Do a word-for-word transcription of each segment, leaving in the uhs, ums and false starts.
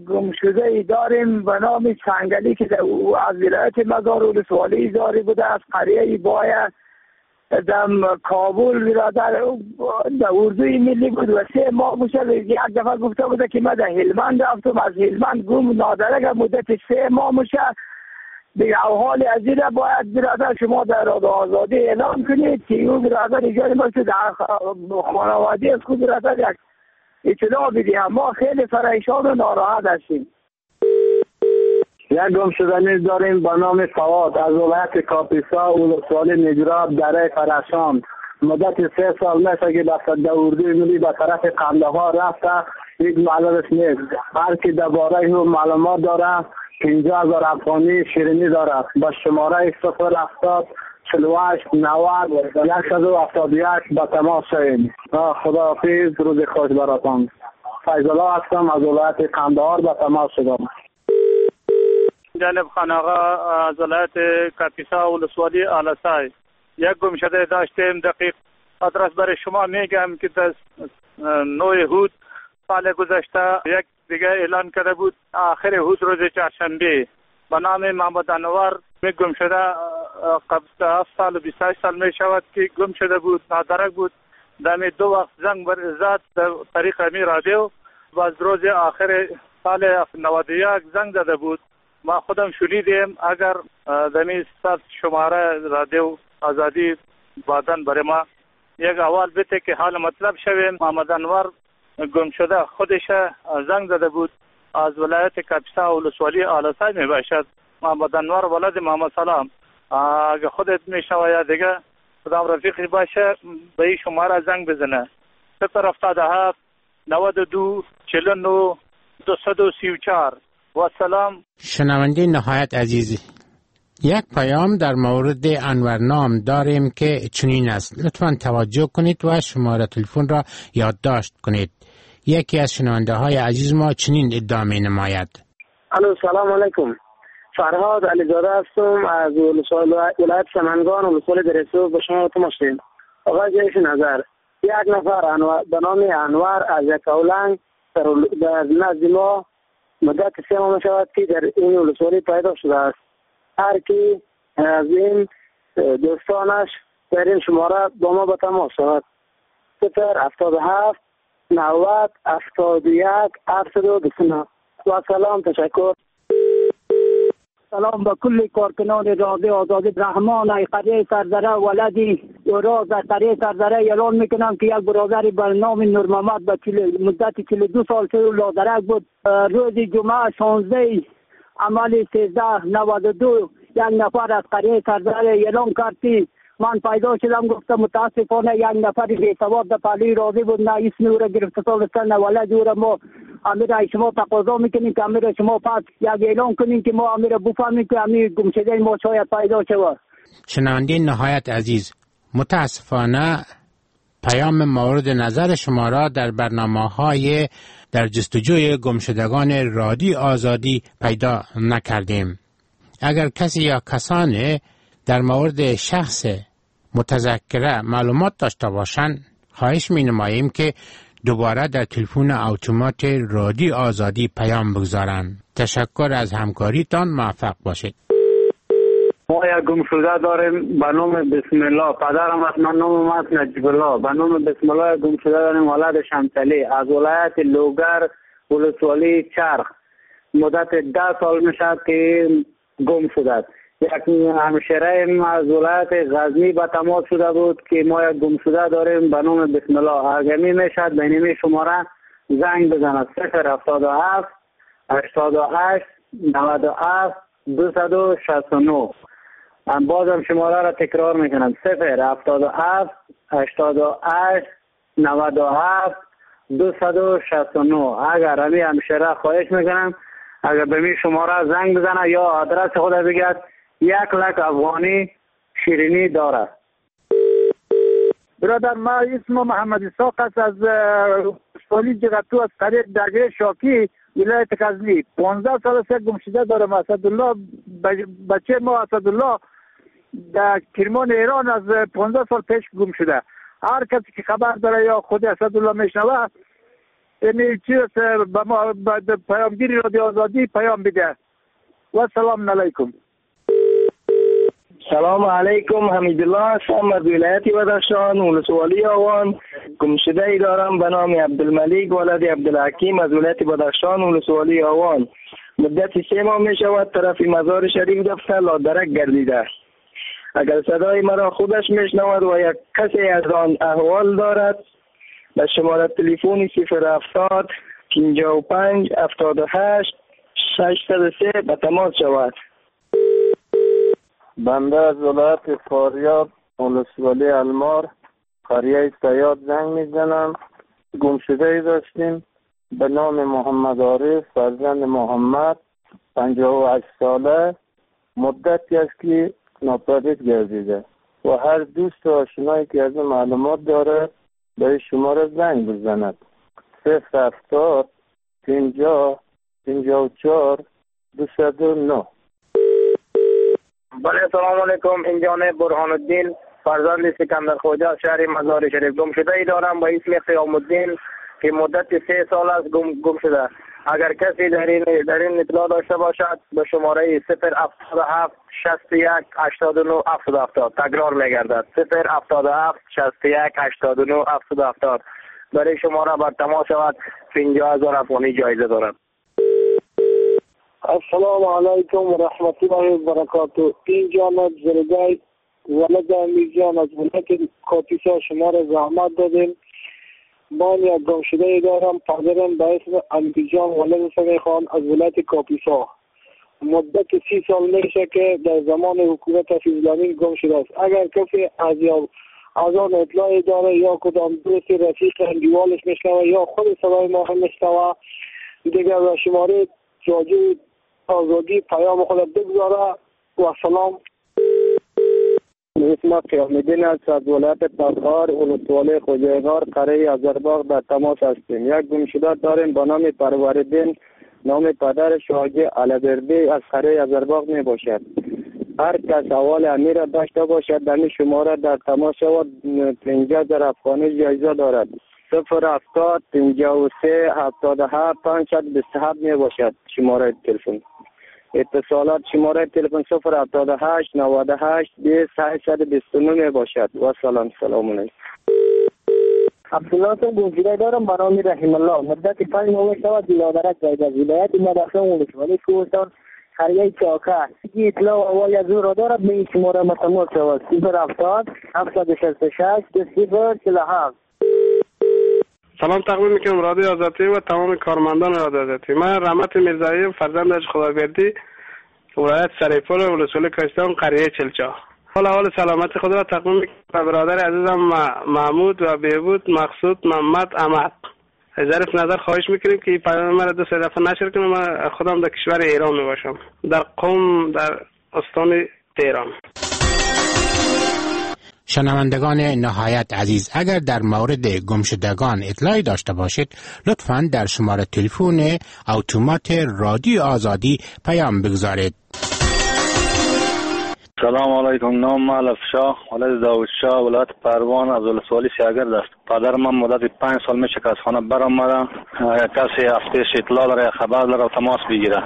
گمشده ای داریم به نام چنگلی که از ولایت مزار ولسوالی داری بوده، از قریه باید در کابل برادر در اردوی ملی بود و سه ماه میشه. یک دفعه گفته بوده که من در هلمند رفتم، از هلمند گم نادرک مدت سه ماه میشه. دیگه حال از این باید برادر شما در آزادی اعلام کنید که اون برادر ایجاری ما که در خانواده از خود برادر یک اطلاع بدیم. ما خیلی پریشان و ناراحت هستیم. یک گم شدنی داریم به نام فواد از ولایت کاپیسا ولسوالی نجراب دره فرشان. مدت سه سال میشه که در اردوی ملی به طرف قندهار رفته، یک معلومش نیست. هر کی درباره او معلومات داره پنجاه هزار افغانی شیرینی داره. با شماره صفر هفتاد چهل و هشت نود صد و هفتاد و یک به تماس شوید. خداحافظ، روز خوش براتان. فیض الله هستم از ولایت قندهار به تماس شدم. جانب خان آقا از ولایت کاپیسا ولسوالی آلسای یک گمشده داشتیم. دقیق آدرس برای شما میگم که در نوع هود سال گذشته یک دیگه اعلان کرده بود آخر هود روز چهارشنبه به نام محمد انور می گم شده. قبل هفت سال و بیست و هشت سال می شود که گم شده بود، نادرک بود. دمی دو وقت زنگ بر ذات در طریق می رادیو و از روز آخر سال نود و یک زنگ داده بود. ما خودم شنیدیم. اگر دمی صد شماره رادیو آزادی بعدن برای ما یک احوال بده که حال مطلب شویم. محمد انور گم شده خودش زنگ داده بود از ولایت کاپیسا ولسوالی آلسای می باشد. محمد انور ولد محمد سلام. اگه خودت میشنوی یا دیگه خدام رفیقی باشه به این شماره زنگ بزنه صفر هفتاد و هفت نود و دو چهل و نه دویست و سی و چهار. و سلام. شنونده نهایت عزیزی، یک پیام در مورد انورنام داریم که چنین است. لطفاً توجه کنید و شماره تلفن را یادداشت کنید. یکی از شنونده های عزیز ما چنین ادعا می نماید. الو، سلام علیکم. فرهاد علیزاده هستم از ولایت سمنگان ولسوالی درسو. به شما تماشیم. آقای جیش نظر، یک نفر به نام انور از یک اولنگ در نزد ما مدت سه ماه شود که در این ولسوالی پیدا شده است. هر کی از این دوستانش در این شماره با ما به تماس شود. صفر هفتاد و هفت نود هفتاد و یک هفتصد و بیست و نه. و سلام، تشکر. سلام به کل کارکنان رادیو آزادی. رحمان ای قریه سردره ولدی اوراز از قریه سردره اعلان میکنم که یک برادری به نام نور محمد به مدت چهل و دو سال سر لادرک بود. روز جمعه شانزده عمل سیزده نود و دو یک نفر از قریه سردره اعلان کردی. من پیدا شدم، گفتم متاسفانه یک نفر بی‌سواد در پهلوی راضی بود، نه اسم او را گرفته سالستان نه ولد او را. ما امیر شما تقاضا میکنیم که امیر شما پس یک اعلان کنیم که ما امیر بفهمیم که امیر گمشده ما شاید پیدا شود. شنونده نهایت عزیز، متاسفانه پیام مورد نظر شما را در برنامه‌های در جستجوی گمشدگان رادیو آزادی پیدا نکردیم. اگر کسی یا کسانی در مورد شخص متذکره معلومات داشته باشند، خواهش می نماییم که دوباره در تلفن اتومات رادیو آزادی پیام بگذارند. تشکر از همکاریتان، موفق باشید. ما یک گمشده داریم به نام بسم الله. پدرم از من نام است نجیب الله. به نام بسم الله گمشده داریم ولد شمسلی از ولایت لوگر ولسوالی چرخ. مدت ده سال میشد که گم شده. یک همشهره از ولایت غزنی به تماس شده بود که ما یک گمشده داریم به نام بسم الله. اگر می میشد بینمی شماره زنگ بزند صفر هفتاد و هفت هشتاد و هشت نود و هفت دویست و شصت و نه. بازم شماره را تکرار میکنم صفر هفتاد و هفت هشتاد و هشت نود و هفت دویست و شصت و نه. اگر همی همشهره خواهش میکنم اگر به می شماره زنگ بزنه یا آدرس خود بگید، یک لک افغانی شیرینی داره. برادر ما اسم محمد اسحاق است از ولسوالی جغتو از قریه درگاه شاکی ولایت غزنی. پانزده سال است گمشده دارم. اسدالله بچه ما اسدالله در کرمان ایران از پانزده سال پیش گم شده. هر کسی که خبر داره یا خود اسدالله میشنوه این چیز به ما به پیامگیری رادیو آزادی پیام بده. و سلام علیکم. سلام علیکم، حمیدالله هستم از ولایت بدخشان، ولسوالی آوان. گمشده ای دارم به نام عبدالملیک ولد عبدالحکیم از ولایت بدخشان، ولسوالی آوان. مدت سه ماه می شود طرف مزار شریف دفتر لادرک گردیده. اگر صدای مرا خودش میشنود و یک کسی از آن احوال دارد به شماره تلفن صفر هفتاد پنجاه و پنج هفتاد و هشت ششصد و سه به تماس شود. بنده از ولایت فاریاب، ولسوالی المار، قریه سیاد زنگ میزنم. گمشده ای داشتیم به نام محمد عارف فرزند محمد، پنجاه و هشت ساله، مدتی است که ناپدید گردیده و هر دوست و آشنایی که از معلومات داره به شماره زنگ بزند. صفر هفتاد پنجاه پنجاه و چهار دویست و نه. بله سلام علیکم، این جانب برهان الدین فرزند سکندر خوجا شهر مزار شریف. گمشده ای دارم با اسم قیام الدین که مدت سه سال است گم, گم شده. اگر کسی در این در این اطلاع داشته باشد به شماره صفر هفتاد و هفت شصت و یک هشتاد و نه هفتاد و هفتاد تکرار میگردد. صفر هفتاد و هفت شصت و یک هشتاد و نه هفتاد و هفتاد برای شماره بر تماس شود. پنجاه هزار افغانی جایزه دارد. السلام علیکم و رحمت الله و برکاته. این جانب زرگای ولد امیرجان از ولایت کاپیسا شما را زحمت دادیم. من یک گمشده ای دارم، پدرم به اسم امیرجان ولد سمی خان از ولایت کاپیسا. مدت سی سال میشه که در زمان حکومت فیضلانی گم شده است. اگر کسی از یا از آن اطلاعی داره یا کدام دوست رفیق اندیوالش میشنوه یا خود صدای ما هم میشنوه دیگر به شماره رادیو آزادی پیام خود بگذاره. و سلام. اسم قیام الدین است از ولایت تخار، ولسوالی خوجایغار، قریه ازرباغ در تماس هستیم. یک گمشده داریم به نام پروردین، نام پدر شاگی علبردی از قریه ازرباغ می باشد. هر کس احوال امیر داشته باشد در این شماره در تماس شود. پنجاه هزار افغانی جایزه دارد. صفر هفتاد پنجاه و سه هفتاد و هفت پانصد و بیست و هفت می باشد شماره تلفن. اتصالات شماره تلفن صفر هفتاد و هشت نود و هشت بیست هشتصد و بیست و نه می باشد. و سلام. سلام علیکم. عبدالله گمشده دارم به نام رحیم الله. مدت پنج ماه شود لادرک گردیده. ولایت بدخشان، ولسوالی کوهستان، قریه چاکه. این اطلاع و احوال از او را دارد به این شماره متماس شود. صفر هفتاد هفتصد و شصت و شش صفر چهل و هفت. سلام تقدیم میکنم رادیو آزادی و تمام کارمندان رادیو آزادی. من رحمت میرزایی فرزند از خداوردی، ولایت سریپور، ولسوالی کوهستان، قریه چلچا. حالا حال سلامت خود را تقدیم میکنم به برادر عزیزم محمود و بهبود مقصود محمد احمد. ظرف نظر خواهش میکنیم که پیام مرا دو سه دفعه نشر کنم. من خودم در کشور ایران میباشم، در قم، در استان تهران. شنوندگان نهایت عزیز، اگر در مورد گمشدگان اطلاعی داشته باشید لطفاً در شماره تلفن اتومات رادیو آزادی پیام بگذارید. سلام علیکم، نام علف شاه، ولد داود شاه، ولایت پروان از ولسوالی سیاگرد است. پدر من مدت پنج سال میشه که از خانه برآمده. کسی هفتهش اطلاع داره، خبر داره و تماس بگیره.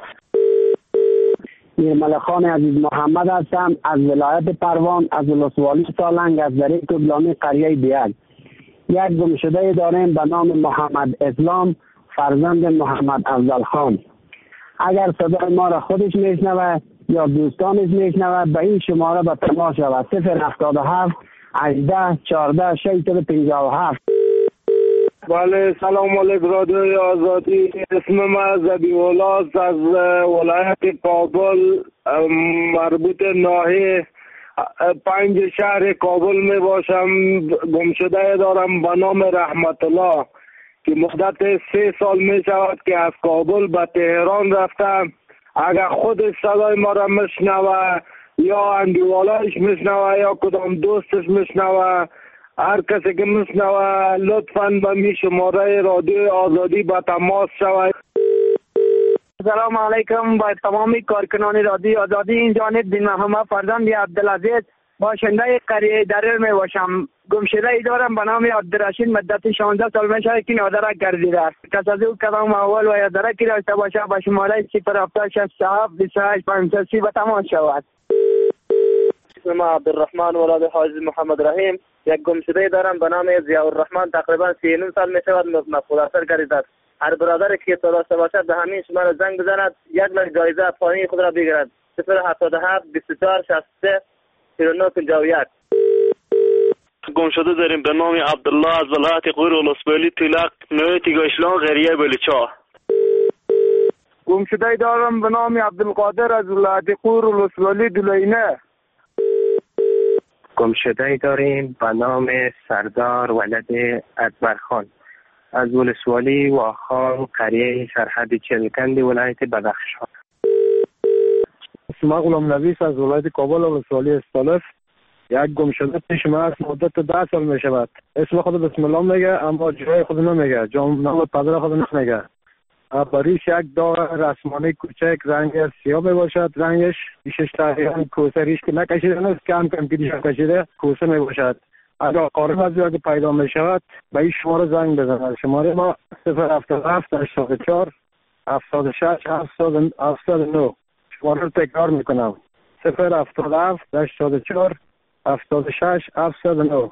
ملخان عزیز محمد هستم از ولایت پروان، از ولسوالی سالنگ، از دره کبلانی قریه بیگ. یک گمشده داریم به نام محمد اسلام فرزند محمد افضل خان. اگر صدای ما را خودش میشنوه یا دوستانش میشنوه به این شماره به تماس شود. صفر هفتاد و هفت هجده چهارده ششصد و پنجاه و هفت. بله سلام علیکم رادیو آزادی. اسم من زبیح‌الله از ولایت کابل، مربوط ناحیه پنج شهر کابل می باشم. گمشده دارم به نام رحمت الله که مدت سه سال می شود که از کابل به تهران رفتم. اگر خودش صدای ما را میشنوه یا اندیوالایش میشنوه یا کدام دوستش میشنوه، هر کسی که میشنوه لطفاً به می شماره رادیو آزادی به تماس شود. سلام علیکم با تمامی کارکنان رادیو آزادی. این جانب دین محمد فرزند عبدالعزیز باشنده قریه دره می باشم. گمشده ای دارم به نام عبدالرشید، مدت شانزده سال میشه که نادرک گردیده است. کس از او کدام اول و یا درکی داشته باشه به شماره صفر هفتاد شصت و هفت بیست و هشت پنجصد و سی به تماس شود. اسم ما عبدالرحمن ولد حاجی محمد رحیم. یک گمشده دارم به نام ضیاء الرحمن، تقریبا سی و نیم سال میشود مفقود اثر گردیده است. هر برادر که داشته باشد به همین شماره زنگ بزند، یک لک جایزه پانی خود را بگیرد. صفر هفتاد و هفت بیست و چهار شصت و سه چهل و نه پنجاه و یک. گمشده داریم به نام عبدالله از ولایت غور ولسوالی تلق نوع تیگاشلان غریه بلچا. گمشده دارم به نام عبدالقادر از ولایت غور ولسوالی دلینه. گمشده داریم به نام سردار ولد اکبرخان از ولسوالی واخان قریه سرحد چلکند ولایت بدخشان. اسم غلام نویس از ولایت کابل ولسوالی استالف. یک گمشده پیش ما است، مدت ده سال می شود. اسم خود بسم الله میگه اما جای خود نمیگه، جام نام پدر خود نمیگه. بریش یک داغ رسمانی کوچک رنگ سیاه می باشد. رنگش بیشش تقریبا کوسه ریش که نکشیده نیست، کم کم که دیشب کشیده کوسه می باشد. اگر قارب از اگه پیدا می شود به این شماره زنگ بزنید. شماره ما صفر هفتاد و هفت هشتاد و چهار هفتاد و شش هفتاد و نه. شماره رو تکرار میکنم: صفر هفتاد و هفت هشتاد و چهار هفتاد و شش هفتاد و نه.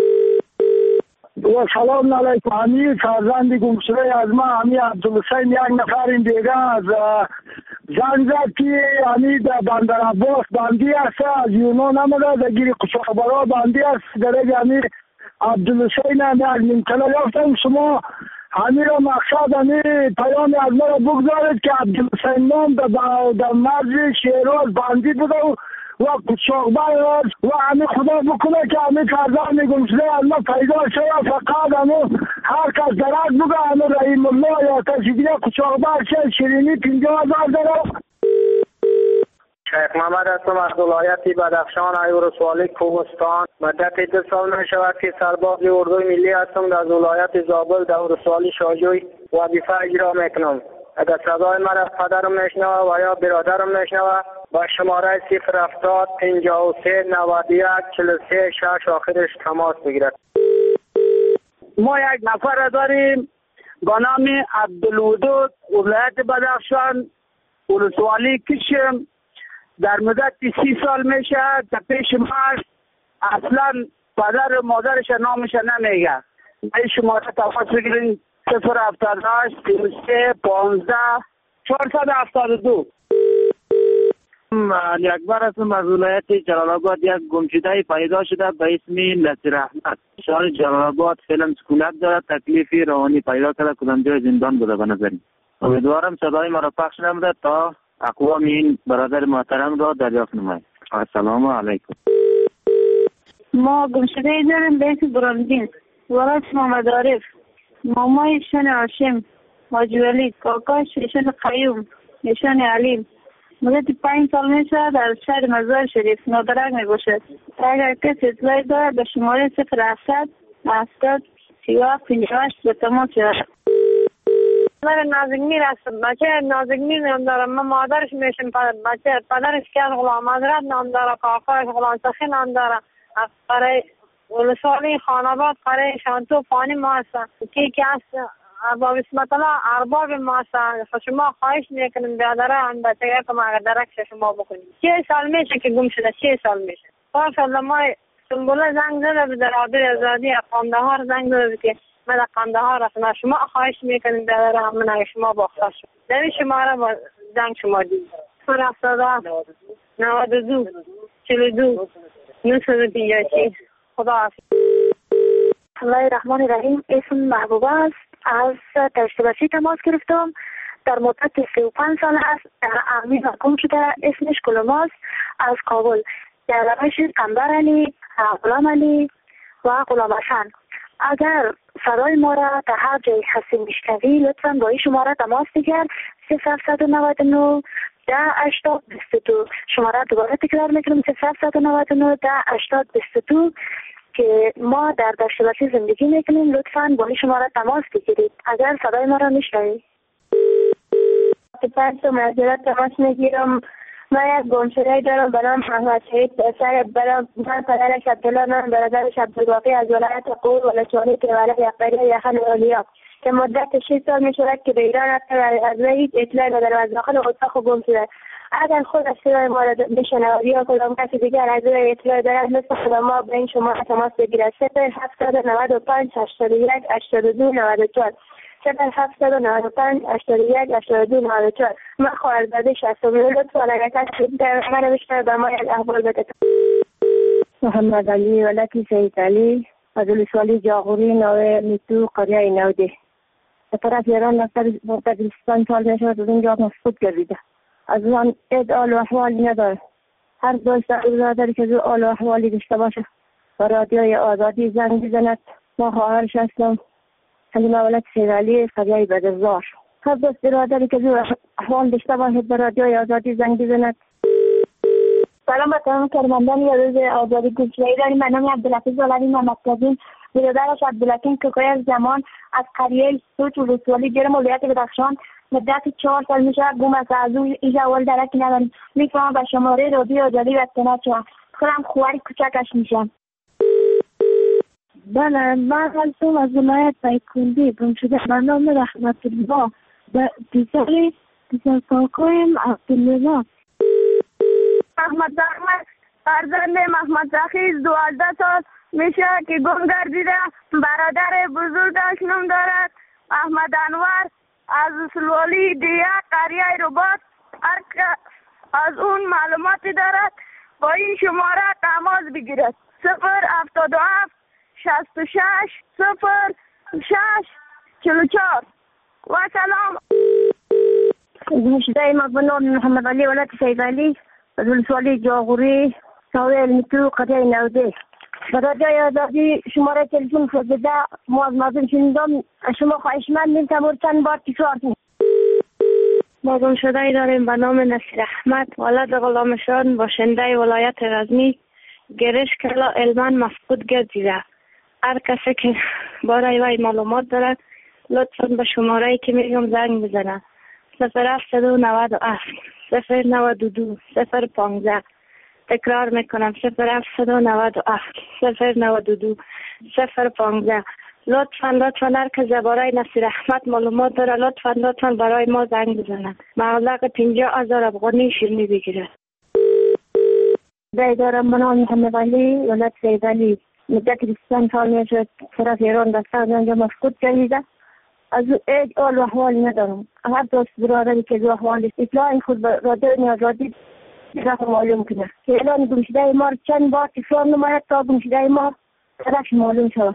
و سلام علیکم. همی فرزند گمشده از ما همی عبدالحسین یک نفر این دیگه از زنگ زد که همی در بندر عباس بندی است، از یونان نمده در گیری قصابرا بندی است. در همی عبدالحسین همی از منطقه یافتم. شما همی را مقصد همی پیام از ما را بگذارید که عبدالحسین نام در مرز شیراز بندی بوده و و قصاقبر و همه خدا بکنه که همه فرزند گمشده از ما پیدا شد. فقط همه هر کس درک بگه همه رحیم الله یا کسی دیگه قصاقبر شد شیرینی پنجاه هزار داره. شیخ محمد هستم از ولایت بدخشان ایور سوالی کوهستان. مدت دو سال می شود که سرباز اردوی ملی هستم. در ولایت زابل در ولسوالی شاجوی وظیفه اجرا میکنم. اگر صدای من از پدرم میشنوه و یا برادرم میشنوه با شماره صفر هفتاد پنجاه و سه نود و یک چهل و سه شش آخرش تماس بگیرد. ما یک نفر داریم با نام عبدالودود، ولایت بدخشان ولسوالی کشم. در مدت سی سال میشه که پیش ما اصلا پدر و مادرش نامش نمیگه. این شماره تماس بگیرین: صفر هفتاد و هشت سی و سه پانزده چهارصد و هفتاد و دو. علی اکبر هستم از ولایت جلال آباد. یک گمشده پیدا شده به اسم نصیر احمد، شهر جلال آباد. فعلا سکولت دارد، تکلیفی روانی پیدا کرده، کدام جای زندان بوده به نظرم. امیدوارم صدای ما را پخش نموده تا اقوام این برادر محترم را دریافت نماید. السلام علیکم. ما گمشده داریم به اسم برامدین، ولایت محمد عارف. مامای ایشان هاشم حاجی ولی، کاکاش ایشان قیوم ایشان علیم. مدت پنج سال میشه در شهر مزار شریف نادرک می باشد. اگر کسی اطلاعی دارد به شماره صفر هفتاد هفتاد سی و هفت پنجاه و هشت به تماس شود. من نازک میر هستم. بچه نازک میر نام دارم. من مادرش میشم. بچه پدرش که غلام حضرت نام داره، کاکاش غلام سخی نام داره. قره ولسوالی خاناباد قره شانتو فانی ما هستم. کی که هست با بسمت الله ارباب ما هستن. شما خواهش میکنم بیادره هم بچه که ما اگر درکش شما بکنیم. چه سال میشه که گم شده؟ چه سال میشه؟ پاشالله ما سنبوله زنگ زده به در عابر ازادی قندهار زنگ زده که من در قندهار هستم. شما خواهش میکنم بیادره هم من اگر شما باخته شد در شماره با زنگ شما دید صفر هفتاد و هفت نود و دو چهل و دو نصد و بیاتی. خدا حافظ. بسم الله الرحمن الرحیم. اسم محبوبه است. از تشتباسی تماس گرفتم. در مدت سی و پنج سال است. در امین حکم شده. اسمش کلماست. از کابل. در روش قنبر علی، غلام علی و غلام حسن. اگر صدای ما را در هر جای هستی میشنوی لطفا با این شماره تماس بگیر: صفر هفتصد و نود و نه ده هشتاد بیست و دو. شماره دوباره تکرار میکنم: صفر هفتصد و نود و نه ده هشتاد بیست و دو که ما در دشتباسی زندگی میکنیم. لطفاً با این شماره تماس بگیرید اگر صدای ما را میشنوید. پنج تا معذرت تماس میگیرم من یک گمشده دارم به نام احمد شهید پسر برام من پدرش عبدالله من برادرش عبدالواقی از ولایت قور ولسوالی که ولایت یقبری یخن اولیا که مدت شش سال می شود که به ایران رفته و از وی هیچ اطلاعی ندارم. از داخل اتاق گم شده. اگر خود از صدای ما را بشنود یا کدام کسی دیگر از وی اطلاع دارد مثل خود ما به این شما تماس بگیرد. صفر هفتصد و نود و پنج هشتاد و یک هشتاد و دو نود و چهار صفر هفتصد و نود و پنج هشتاد و یک هشتاد و دو نود و چهار. من خواهرزاده شصتم لطفا اگر کسی در من بشنوه به ما یک احوال بده. محمد علی ولایت سید علی از ولسوالی جاغوری نوع میتو قریه نوده به طرف ایران مقدر بیستان سال می شود از اینجا مفقود گردیده. از آن اید آل و احوالی نداره. هر دوست برادری که دو آل و احوالی داشته باشه و رادیوی آزادی زنگ بزند. ما خواهرش هستم حلیمه ولایت سید علی قریه بدرزار. هر دوست برادری که دو احوال داشته باشه به رادیوی آزادی زنگ بزند. سلام به تمام کارمندان روز آزادی گوشوایی داریم. من نام عبدالحفیظ ولوی محمدقاسم برادرش عبدالحکیم کوکای از زمان از قریه سوچ ولسوالی جرم ولایت بدخشان مدت چهار سال میشه گم است. از او ایجا اول درکی ندارم. میفهمم به شماره رادیو آزادی رسانه شدم. خودم خواری کوچکش میشم. بله من هستم از ولایت پیکندی گم شده. من نام رحمت الله به دیسری دیسر کاکایم عبدالله. محمد زحمت فرزند محمد زخیز دوازده سال میشه که گم گردیده. برادر بزرگش نام دارد احمد انور از سلوالی دیه قریه رباط. هر که از اون معلوماتی دارد با این شماره تماس بگیرد. صفر هفتاد و هفت شصت و شش صفر شش چهل و چهار. و سلام. گمشده ما به نام محمد علی ولایت سید علی از ولسوالی جاغوری ساویل میتو قریه نوده. برادر آزادی شماره تلفن خود بده ما از مازم شنیدم. شما خواهشمندیم تمور چند بار تکرار کنید. ما گم شده ای داریم به نام نصیر احمد ولد غلامشان باشنده ولایت غزنی گرش کلا علمان مفقود گردیده. هر کسی که برای وی معلومات دارد لطفا به شماره ای که میگم زنگ بزنه. صفر هفتصد و نود و هفت صفر نود و دو صفر پانزده. تکرار میکنم صفر هفتصد و نود و هفت صفر نود و دو صفر پانزده. لطفا لطفا هر که درباره نصیر احمد معلومات داره لطفا لطفا برای ما زنگ بزنه. مبلغ پنجاه هزار افغانی شیرینی بگیره. دارم من نام محمد علی ولایت سید علی مدت بیستان سال میشه طرف ایران دسته از اینجا مفقود گردیده. از او هیچ آل و احوالی ندارم. هر دوست برادری که دو احوالی اطلاع خود به رادیو آزادی رفت معلوم کنه که اعلان گمشده ما چند بار تکرار نماید تا گمشده ما طرف معلوم شود.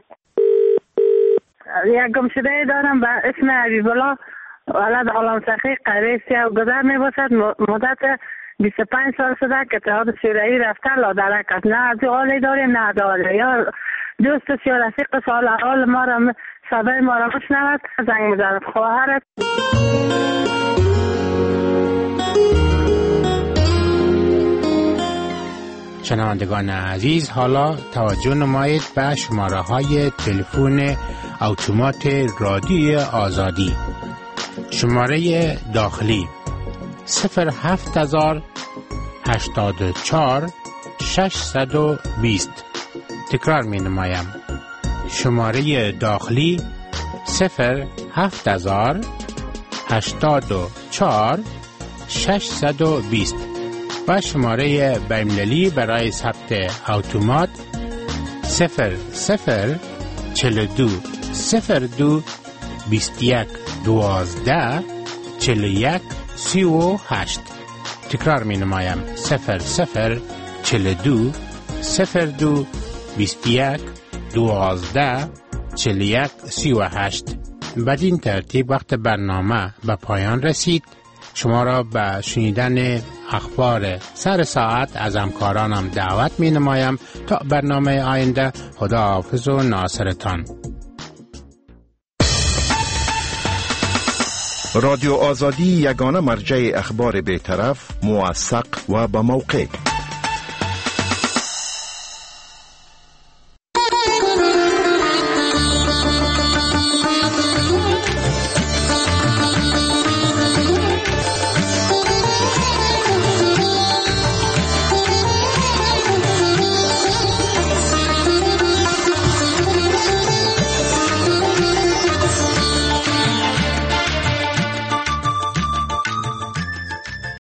یک گمشده دارم به اسم حبیب الله ولد غلام سخی قریه سیاه گذر می باشد. مدت بیست و پنج سال شده که اتحاد شوروی رفته لادرک است. نه از حالی داریم نه از حالی. یا دوست سیاه رفیق سال حال ما را صدای ما را بشنود زنگ میزند. خواهرت شنوندگان عزیز حالا توجه نمایید به شماره های تلفن اتومات رادیوی آزادی. شماره داخلی صفر هفت هزار هشتاد و چهار ششصد و بیست. تکرار می نمایم. شماره داخلی صفر هفت هزار هشتاد و چهار ششصد و بیست و شماره بین‌المللی برای ثبت اتومات صفر صفر چهل و دو صفر دو بیست و یک دوازده چهل و یک سی و هشت. تکرار می نمایم. صفر صفر چهل و دو صفر دو بیست و یک دوازده چهل و یک سی و هشت. بدین ترتیب وقت برنامه به پایان رسید. شما را به شنیدن اخبار سر ساعت از همکارانم دعوت می نمایم. تا برنامه آینده خدا حافظ و ناصرتان. رادیو آزادی یگانه مرجع اخبار بی‌طرف، موثق و با موقع